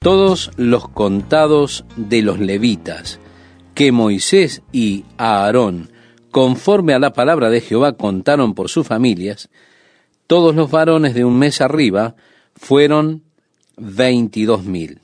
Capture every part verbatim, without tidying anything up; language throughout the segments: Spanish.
todos los contados de los levitas, que Moisés y Aarón, conforme a la palabra de Jehová, contaron por sus familias, todos los varones de un mes arriba fueron veintidós mil.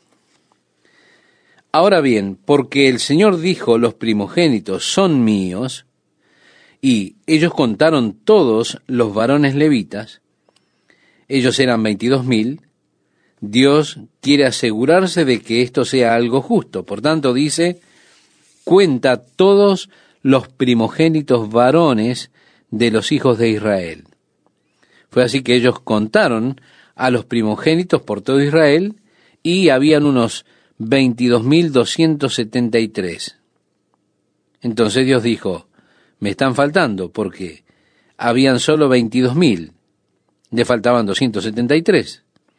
Ahora bien, porque el Señor dijo, los primogénitos son míos, y ellos contaron todos los varones levitas, ellos eran veintidós mil, Dios quiere asegurarse de que esto sea algo justo. Por tanto, dice, cuenta todos los primogénitos varones de los hijos de Israel. Fue así que ellos contaron a los primogénitos por todo Israel, y habían unos veintidós mil doscientos setenta y tres. Entonces Dios dijo, me están faltando, porque habían solo veintidós mil, le faltaban doscientos setenta y tres.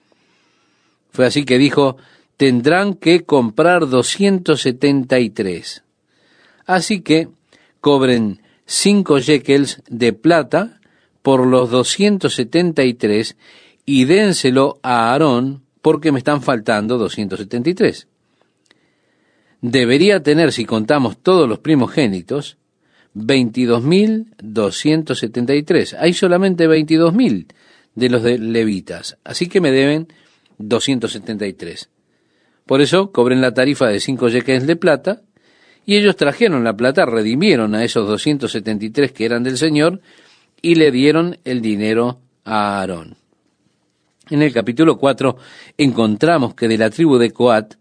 Fue así que dijo, tendrán que comprar doscientos setenta y tres. Así que cobren cinco shekels de plata por los doscientos setenta y tres y dénselo a Aarón, porque me están faltando doscientos setenta y tres. Debería tener, si contamos todos los primogénitos, veintidós mil doscientos setenta y tres. Hay solamente veintidós mil de los de levitas, así que me deben doscientos setenta y tres. Por eso cobren la tarifa de cinco shekels de plata, y ellos trajeron la plata, redimieron a esos doscientos setenta y tres que eran del Señor, y le dieron el dinero a Aarón. En el capítulo cuatro encontramos que de la tribu de Coat,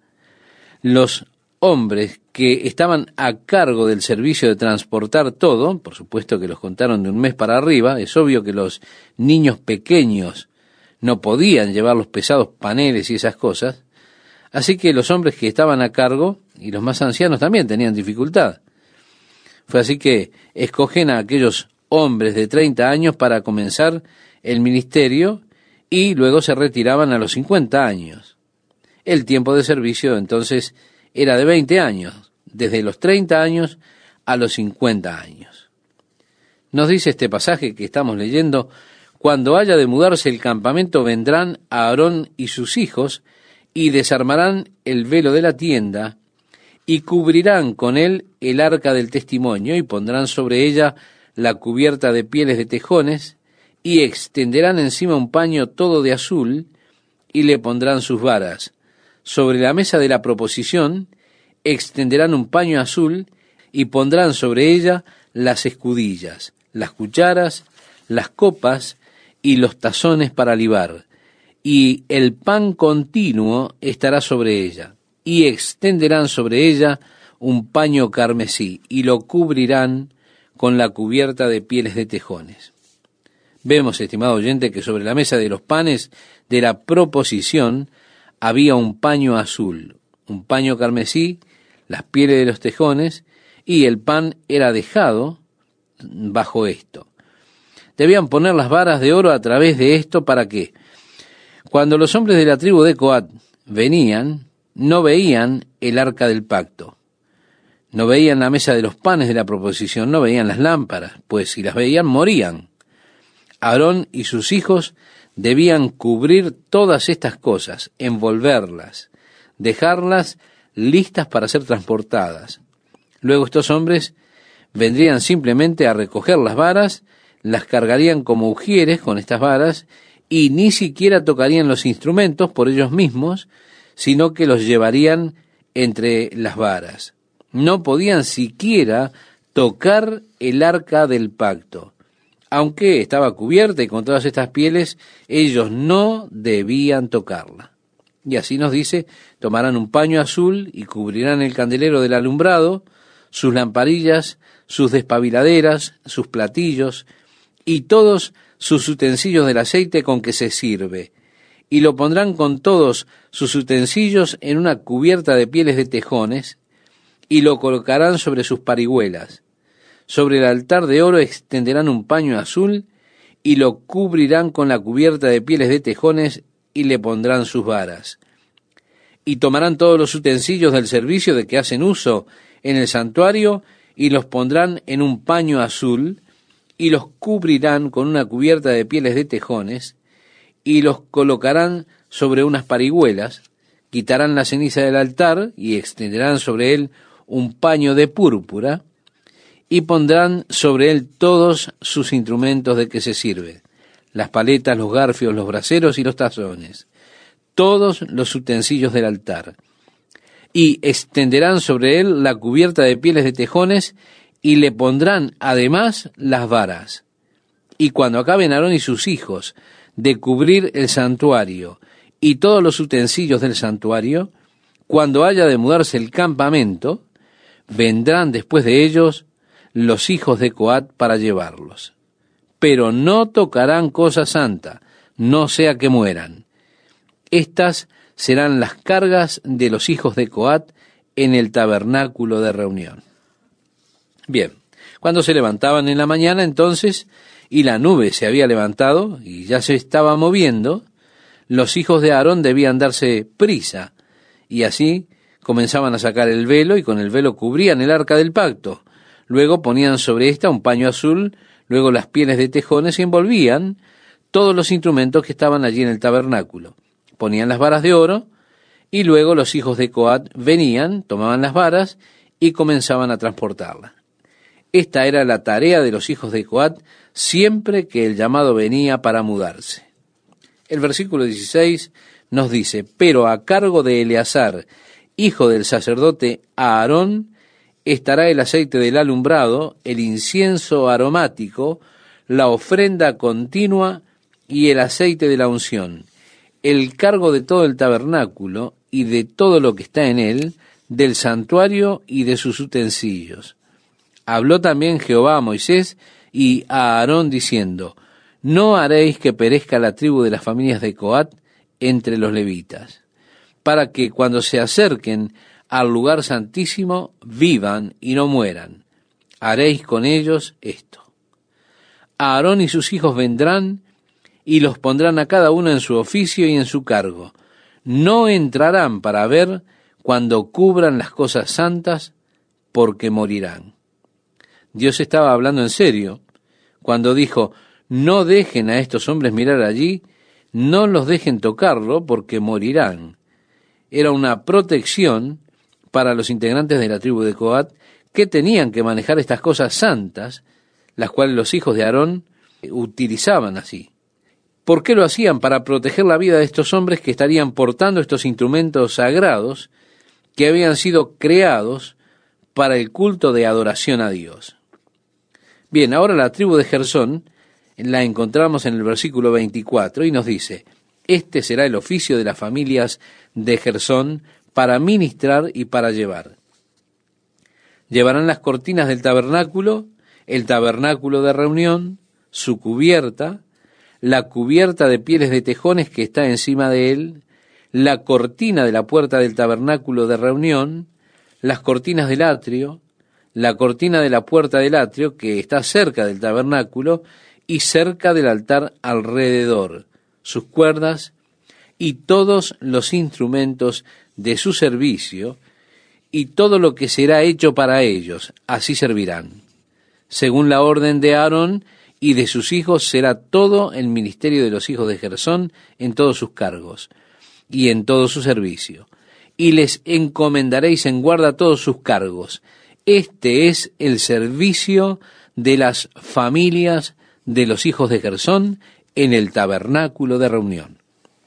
los hombres que estaban a cargo del servicio de transportar todo, por supuesto que los contaron de un mes para arriba, es obvio que los niños pequeños no podían llevar los pesados paneles y esas cosas, así que los hombres que estaban a cargo, y los más ancianos también tenían dificultad. Fue así que escogen a aquellos hombres de treinta años para comenzar el ministerio, y luego se retiraban a los cincuenta años. El tiempo de servicio entonces era de veinte años, desde los treinta años a los cincuenta años. Nos dice este pasaje que estamos leyendo, cuando haya de mudarse el campamento vendrán Aarón y sus hijos y desarmarán el velo de la tienda y cubrirán con él el arca del testimonio y pondrán sobre ella la cubierta de pieles de tejones y extenderán encima un paño todo de azul y le pondrán sus varas. Sobre la mesa de la proposición extenderán un paño azul y pondrán sobre ella las escudillas, las cucharas, las copas y los tazones para libar, y el pan continuo estará sobre ella, y extenderán sobre ella un paño carmesí, y lo cubrirán con la cubierta de pieles de tejones. Vemos, estimado oyente, que sobre la mesa de los panes de la proposición había un paño azul, un paño carmesí, las pieles de los tejones, y el pan era dejado bajo esto. Debían poner las varas de oro a través de esto para que, cuando los hombres de la tribu de Coat venían, no veían el arca del pacto, no veían la mesa de los panes de la proposición, no veían las lámparas, pues si las veían morían. Aarón y sus hijos debían cubrir todas estas cosas, envolverlas, dejarlas listas para ser transportadas. Luego estos hombres vendrían simplemente a recoger las varas, las cargarían como ujieres con estas varas y ni siquiera tocarían los instrumentos por ellos mismos, sino que los llevarían entre las varas. No podían siquiera tocar el arca del pacto. Aunque estaba cubierta y con todas estas pieles, ellos no debían tocarla. Y así nos dice, tomarán un paño azul y cubrirán el candelero del alumbrado, sus lamparillas, sus despabiladeras, sus platillos y todos sus utensilios del aceite con que se sirve, y lo pondrán con todos sus utensilios en una cubierta de pieles de tejones, y lo colocarán sobre sus parihuelas. Sobre el altar de oro extenderán un paño azul, y lo cubrirán con la cubierta de pieles de tejones, y le pondrán sus varas. Y tomarán todos los utensilios del servicio de que hacen uso en el santuario, y los pondrán en un paño azul, y los cubrirán con una cubierta de pieles de tejones, y los colocarán sobre unas parihuelas quitarán la ceniza del altar y extenderán sobre él un paño de púrpura y pondrán sobre él todos sus instrumentos de que se sirve, las paletas, los garfios, los braseros y los tazones, todos los utensilios del altar. Y extenderán sobre él la cubierta de pieles de tejones y le pondrán además las varas. Y cuando acaben Aarón y sus hijos de cubrir el santuario y todos los utensilios del santuario, cuando haya de mudarse el campamento, vendrán después de ellos los hijos de Coat para llevarlos. Pero no tocarán cosa santa, no sea que mueran. Estas serán las cargas de los hijos de Coat en el tabernáculo de reunión. Bien, cuando se levantaban en la mañana entonces, y la nube se había levantado y ya se estaba moviendo, los hijos de Aarón debían darse prisa, y así comenzaban a sacar el velo, y con el velo cubrían el arca del pacto. Luego ponían sobre esta un paño azul, luego las pieles de tejones y envolvían todos los instrumentos que estaban allí en el tabernáculo. Ponían las varas de oro, y luego los hijos de Coat venían, tomaban las varas y comenzaban a transportarlas. Esta era la tarea de los hijos de Coat siempre que el llamado venía para mudarse. El versículo dieciséis nos dice, pero a cargo de Eleazar, hijo del sacerdote Aarón, estará el aceite del alumbrado, el incienso aromático, la ofrenda continua y el aceite de la unción, el cargo de todo el tabernáculo y de todo lo que está en él, del santuario y de sus utensilios. Habló también Jehová a Moisés y a Aarón diciendo, no haréis que perezca la tribu de las familias de Coat entre los levitas, para que cuando se acerquen al lugar santísimo vivan y no mueran. Haréis con ellos esto. Aarón y sus hijos vendrán y los pondrán a cada uno en su oficio y en su cargo. No entrarán para ver cuando cubran las cosas santas, porque morirán. Dios estaba hablando en serio cuando dijo, no dejen a estos hombres mirar allí, no los dejen tocarlo, porque morirán. Era una protección para los integrantes de la tribu de Coat, que tenían que manejar estas cosas santas, las cuales los hijos de Aarón utilizaban así. ¿Por qué lo hacían? Para proteger la vida de estos hombres que estarían portando estos instrumentos sagrados que habían sido creados para el culto de adoración a Dios. Bien, ahora la tribu de Gersón la encontramos en el versículo veinticuatro y nos dice, este será el oficio de las familias de Gersón para ministrar y para llevar. Llevarán las cortinas del tabernáculo, el tabernáculo de reunión, su cubierta, la cubierta de pieles de tejones que está encima de él, la cortina de la puerta del tabernáculo de reunión, las cortinas del atrio, la cortina de la puerta del atrio que está cerca del tabernáculo y cerca del altar alrededor, sus cuerdas y todos los instrumentos de su servicio y todo lo que será hecho para ellos, así servirán. Según la orden de Aarón y de sus hijos será todo el ministerio de los hijos de Gersón en todos sus cargos y en todo su servicio. Y les encomendaréis en guarda todos sus cargos. Este es el servicio de las familias de los hijos de Gersón en el tabernáculo de reunión.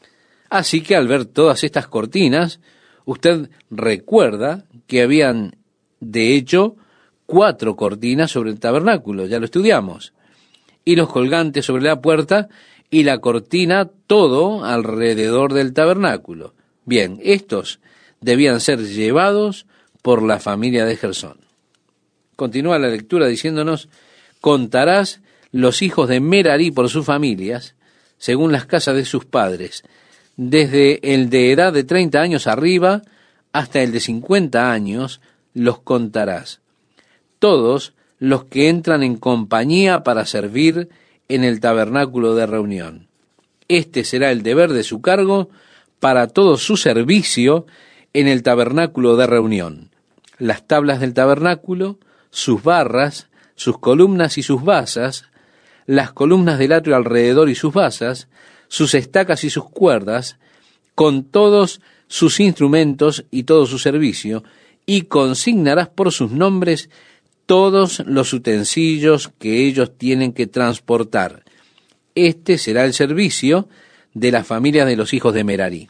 Así que al ver todas estas cortinas, usted recuerda que habían, de hecho, cuatro cortinas sobre el tabernáculo, ya lo estudiamos, y los colgantes sobre la puerta y la cortina todo alrededor del tabernáculo. Bien, estos debían ser llevados por la familia de Gersón. Continúa la lectura diciéndonos, contarás los hijos de Merari por sus familias, según las casas de sus padres, desde el de edad de treinta años arriba hasta el de cincuenta años, los contarás. Todos los que entran en compañía para servir en el tabernáculo de reunión. Este será el deber de su cargo para todo su servicio en el tabernáculo de reunión. Las tablas del tabernáculo, sus barras, sus columnas y sus basas, las columnas del atrio alrededor y sus basas, sus estacas y sus cuerdas, con todos sus instrumentos y todo su servicio, y consignarás por sus nombres todos los utensilios que ellos tienen que transportar. Este será el servicio de las familias de los hijos de Merari.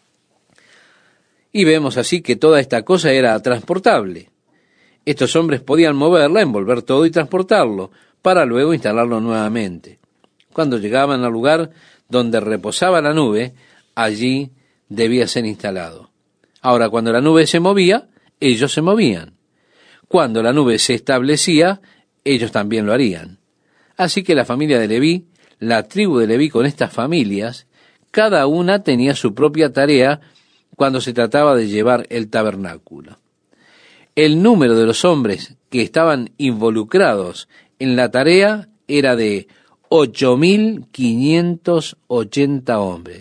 Y vemos así que toda esta cosa era transportable. Estos hombres podían moverla, envolver todo y transportarlo, para luego instalarlo nuevamente. Cuando llegaban al lugar donde reposaba la nube, allí debía ser instalado. Ahora, cuando la nube se movía, ellos se movían. Cuando la nube se establecía, ellos también lo harían. Así que la familia de Leví, la tribu de Leví con estas familias, cada una tenía su propia tarea cuando se trataba de llevar el tabernáculo. El número de los hombres que estaban involucrados en la tarea era de ocho mil quinientos ochenta hombres.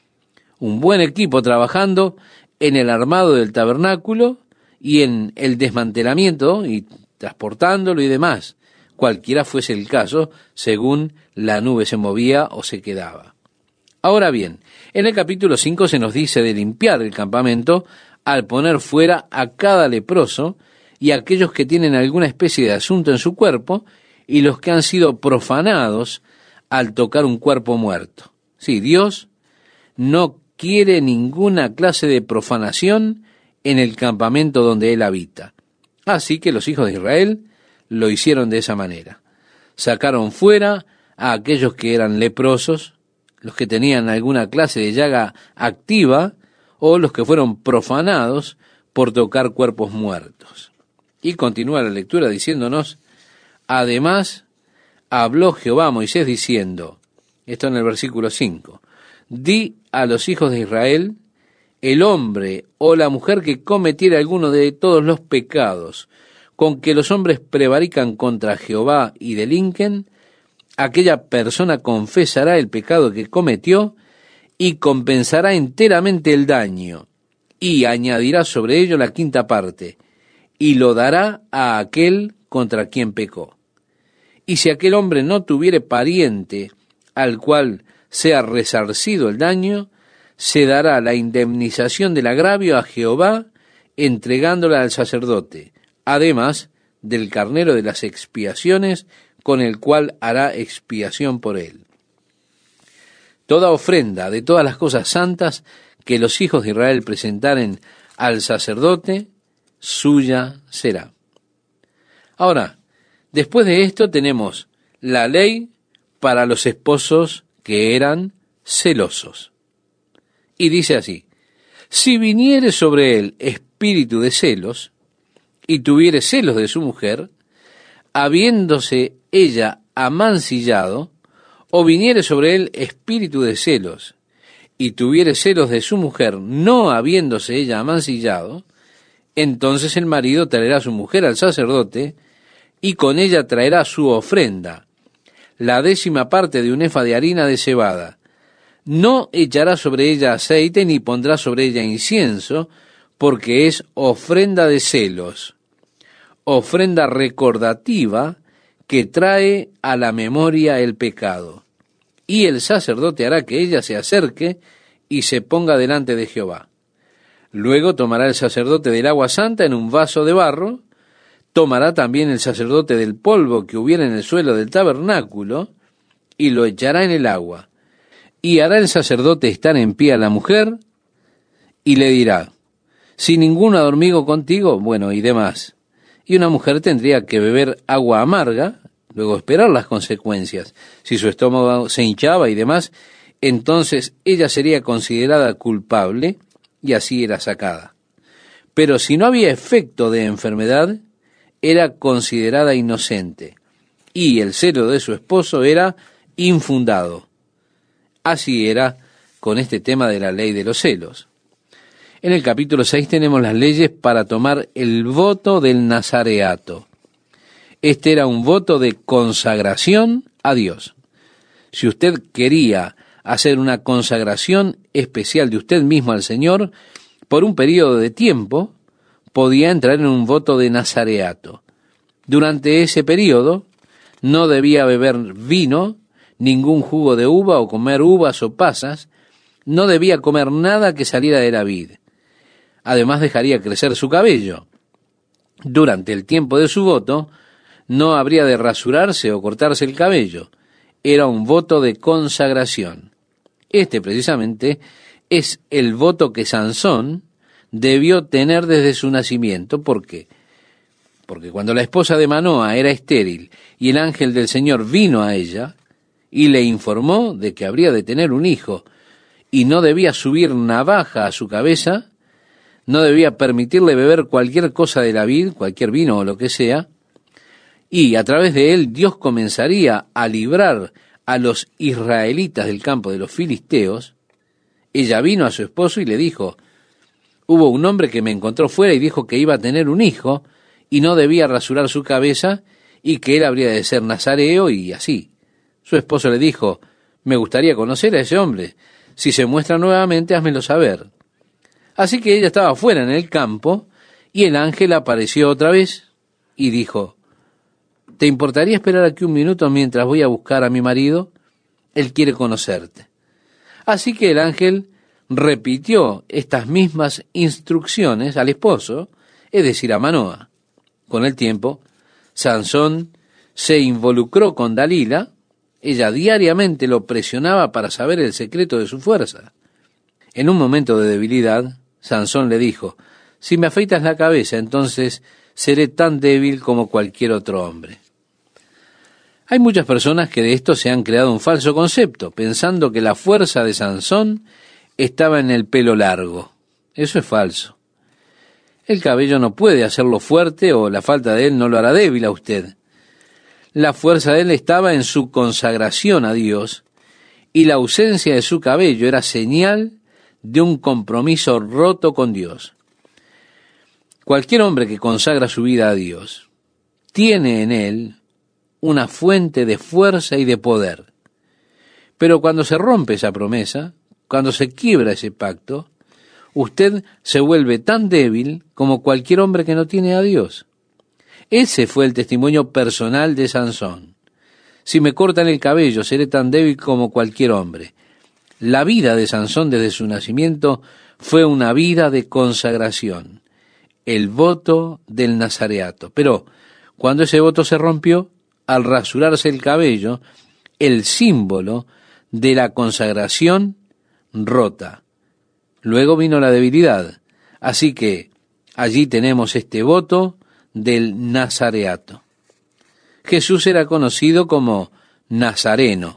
Un buen equipo trabajando en el armado del tabernáculo y en el desmantelamiento y transportándolo y demás, cualquiera fuese el caso, según la nube se movía o se quedaba. Ahora bien, en el capítulo cinco se nos dice de limpiar el campamento al poner fuera a cada leproso y a aquellos que tienen alguna especie de asunto en su cuerpo y los que han sido profanados al tocar un cuerpo muerto. Sí, Dios no quiere ninguna clase de profanación en el campamento donde Él habita. Así que los hijos de Israel lo hicieron de esa manera. Sacaron fuera a aquellos que eran leprosos, los que tenían alguna clase de llaga activa, o los que fueron profanados por tocar cuerpos muertos. Y continúa la lectura diciéndonos, además, habló Jehová a Moisés diciendo, esto en el versículo cinco, di a los hijos de Israel, el hombre o la mujer que cometiera alguno de todos los pecados con que los hombres prevarican contra Jehová y delinquen, aquella persona confesará el pecado que cometió y compensará enteramente el daño, y añadirá sobre ello la quinta parte, y lo dará a aquel contra quien pecó. Y si aquel hombre no tuviere pariente al cual sea resarcido el daño, se dará la indemnización del agravio a Jehová, entregándola al sacerdote, además del carnero de las expiaciones, con el cual hará expiación por él. Toda ofrenda de todas las cosas santas que los hijos de Israel presentaren al sacerdote, suya será. Ahora, después de esto tenemos la ley para los esposos que eran celosos. Y dice así, si viniere sobre él espíritu de celos, y tuviere celos de su mujer, habiéndose ella amancillado, o viniere sobre él espíritu de celos, y tuviere celos de su mujer, no habiéndose ella amancillado, entonces el marido traerá a su mujer al sacerdote, y con ella traerá su ofrenda, la décima parte de un efa de harina de cebada. No echará sobre ella aceite, ni pondrá sobre ella incienso, porque es ofrenda de celos, ofrenda recordativa que trae a la memoria el pecado. Y el sacerdote hará que ella se acerque y se ponga delante de Jehová. Luego tomará el sacerdote del agua santa en un vaso de barro, tomará también el sacerdote del polvo que hubiera en el suelo del tabernáculo, y lo echará en el agua. Y hará el sacerdote estar en pie a la mujer, y le dirá, si ninguno ha dormido contigo, bueno, y demás. Y una mujer tendría que beber agua amarga, luego esperar las consecuencias. Si su estómago se hinchaba y demás, entonces ella sería considerada culpable, y así era sacada. Pero si no había efecto de enfermedad, era considerada inocente, y el celo de su esposo era infundado. Así era con este tema de la ley de los celos. En el capítulo seis tenemos las leyes para tomar el voto del nazareato. Este era un voto de consagración a Dios. Si usted quería hacer una consagración especial de usted mismo al Señor, por un periodo de tiempo, podía entrar en un voto de nazareato. Durante ese periodo, no debía beber vino, ningún jugo de uva o comer uvas o pasas, no debía comer nada que saliera de la vid. Además dejaría crecer su cabello. Durante el tiempo de su voto, no habría de rasurarse o cortarse el cabello. Era un voto de consagración. Este precisamente es el voto que Sansón debió tener desde su nacimiento. ¿Por qué? Porque cuando la esposa de Manoa era estéril y el ángel del Señor vino a ella y le informó de que habría de tener un hijo y no debía subir navaja a su cabeza, no debía permitirle beber cualquier cosa de la vid, cualquier vino o lo que sea, y a través de él Dios comenzaría a librar a los israelitas del campo de los filisteos. Ella vino a su esposo y le dijo, hubo un hombre que me encontró fuera y dijo que iba a tener un hijo y no debía rasurar su cabeza y que él habría de ser nazareo y así. Su esposo le dijo, me gustaría conocer a ese hombre. Si se muestra nuevamente, házmelo saber. Así que ella estaba fuera en el campo y el ángel apareció otra vez y dijo, ¿te importaría esperar aquí un minuto mientras voy a buscar a mi marido? Él quiere conocerte. Así que el ángel repitió estas mismas instrucciones al esposo, es decir, a Manoa. Con el tiempo, Sansón se involucró con Dalila. Ella diariamente lo presionaba para saber el secreto de su fuerza. En un momento de debilidad, Sansón le dijo, si me afeitas la cabeza, entonces seré tan débil como cualquier otro hombre. Hay muchas personas que de esto se han creado un falso concepto, pensando que la fuerza de Sansón estaba en el pelo largo. Eso es falso. El cabello no puede hacerlo fuerte o la falta de él no lo hará débil a usted. La fuerza de él estaba en su consagración a Dios y la ausencia de su cabello era señal de un compromiso roto con Dios. Cualquier hombre que consagra su vida a Dios tiene en él una fuente de fuerza y de poder. Pero cuando se rompe esa promesa, cuando se quiebra ese pacto, usted se vuelve tan débil como cualquier hombre que no tiene a Dios. Ese fue el testimonio personal de Sansón. Si me cortan el cabello, seré tan débil como cualquier hombre. La vida de Sansón desde su nacimiento fue una vida de consagración, el voto del nazareato. Pero cuando ese voto se rompió, al rasurarse el cabello, el símbolo de la consagración rota. Luego vino la debilidad. Así que allí tenemos este voto del nazareato. Jesús era conocido como Nazareno.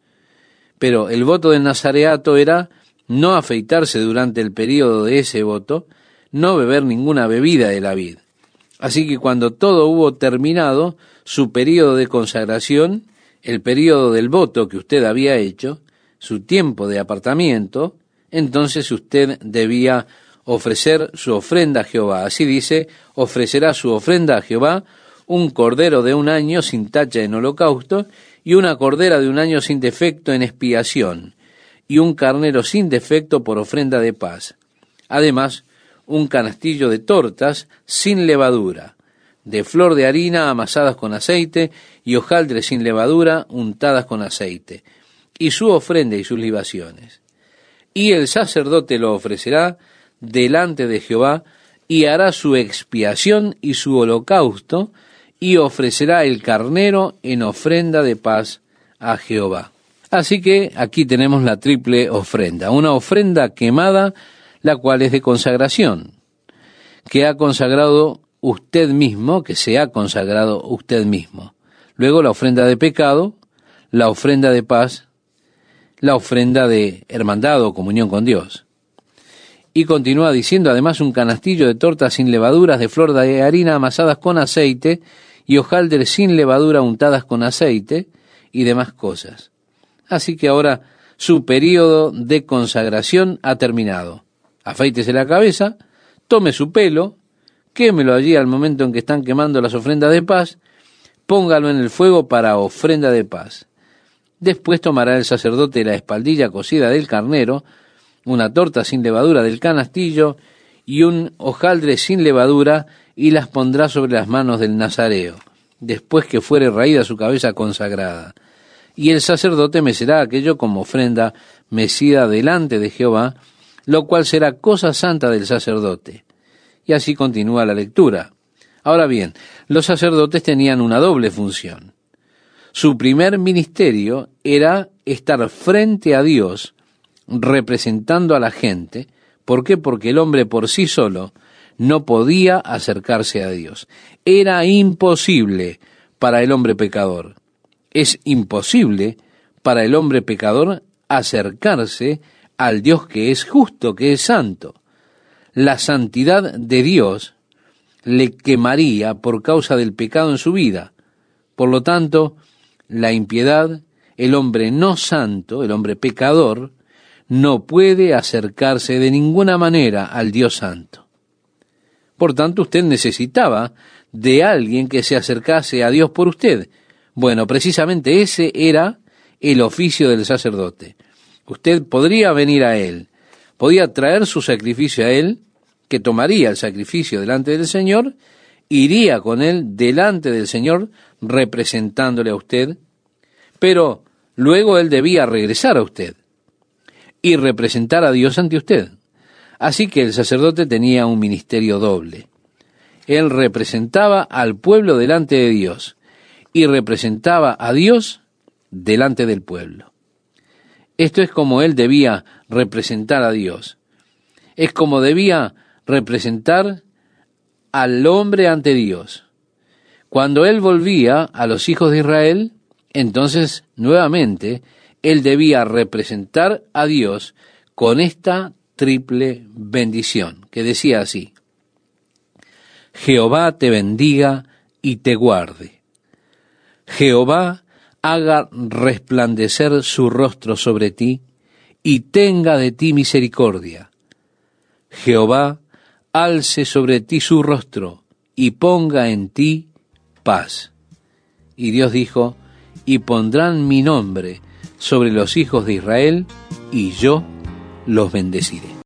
Pero el voto del nazareato era no afeitarse durante el período de ese voto, no beber ninguna bebida de la vid. Así que cuando todo hubo terminado, su período de consagración, el período del voto que usted había hecho, su tiempo de apartamiento, entonces usted debía ofrecer su ofrenda a Jehová. Así dice, ofrecerá su ofrenda a Jehová un cordero de un año sin tacha en holocausto, y una cordera de un año sin defecto en expiación, y un carnero sin defecto por ofrenda de paz. Además, un canastillo de tortas sin levadura, de flor de harina amasadas con aceite, y hojaldres sin levadura untadas con aceite, y su ofrenda y sus libaciones. Y el sacerdote lo ofrecerá delante de Jehová, y hará su expiación y su holocausto, y ofrecerá el carnero en ofrenda de paz a Jehová. Así que aquí tenemos la triple ofrenda, una ofrenda quemada, la cual es de consagración, que ha consagrado usted mismo, que se ha consagrado usted mismo. Luego la ofrenda de pecado, la ofrenda de paz, la ofrenda de hermandad o comunión con Dios. Y continúa diciendo, además, un canastillo de tortas sin levaduras, de flor de harina amasadas con aceite, y hojaldres sin levadura untadas con aceite, y demás cosas. Así que ahora su período de consagración ha terminado. Afeítese la cabeza, tome su pelo, quémelo allí al momento en que están quemando las ofrendas de paz, póngalo en el fuego para ofrenda de paz. Después tomará el sacerdote la espaldilla cocida del carnero, una torta sin levadura del canastillo y un hojaldre sin levadura, y las pondrá sobre las manos del nazareo, después que fuere raída su cabeza consagrada. Y el sacerdote mecerá aquello como ofrenda mecida delante de Jehová, lo cual será cosa santa del sacerdote. Y así continúa la lectura. Ahora bien, los sacerdotes tenían una doble función. Su primer ministerio era estar frente a Dios, representando a la gente. ¿Por qué? Porque el hombre por sí solo no podía acercarse a Dios. Era imposible para el hombre pecador. Es imposible para el hombre pecador acercarse al Dios que es justo, que es santo. La santidad de Dios le quemaría por causa del pecado en su vida. Por lo tanto, la impiedad, el hombre no santo, el hombre pecador, no puede acercarse de ninguna manera al Dios santo. Por tanto, usted necesitaba de alguien que se acercase a Dios por usted. Bueno, precisamente ese era el oficio del sacerdote. Usted podría venir a él, podía traer su sacrificio a él, que tomaría el sacrificio delante del Señor, iría con él delante del Señor, representándole a usted, pero luego él debía regresar a usted y representar a Dios ante usted. Así que el sacerdote tenía un ministerio doble. Él representaba al pueblo delante de Dios y representaba a Dios delante del pueblo. Esto es como él debía representar a Dios. Es como debía representar al hombre ante Dios. Cuando él volvía a los hijos de Israel, entonces nuevamente él debía representar a Dios con esta triple bendición, que decía así: Jehová te bendiga y te guarde. Jehová haga resplandecer su rostro sobre ti y tenga de ti misericordia. Jehová alce sobre ti su rostro y ponga en ti paz. Y Dios dijo: y pondrán mi nombre sobre los hijos de Israel, y yo los bendeciré.